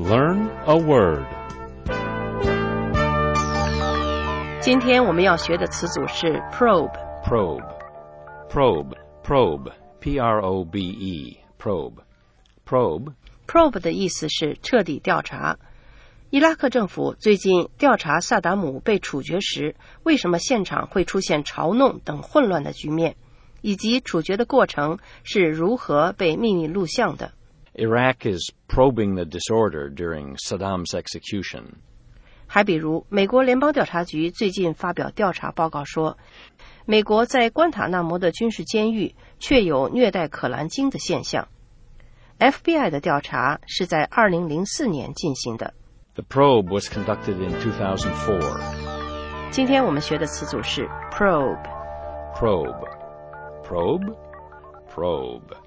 Learn a word. 今天我们要学的词组是 probe. Probe. P-R-O-B-E. Probe. 的意思是彻底调查。伊拉克政府最近调查萨达姆被处决时，为什么现场会出现嘲弄等混乱的局面，以及处决的过程是如何被秘密录像的。 Iraq is probing the disorder during Saddam's execution. 还比如，美国联邦调查局最近发表调查报告说，美国在关塔那摩的军事监狱确有虐待可兰经的现象。FBI 的调查是在2004年进行的。 The probe was conducted in 2004. 今天我们学的词组是 probe. Probe.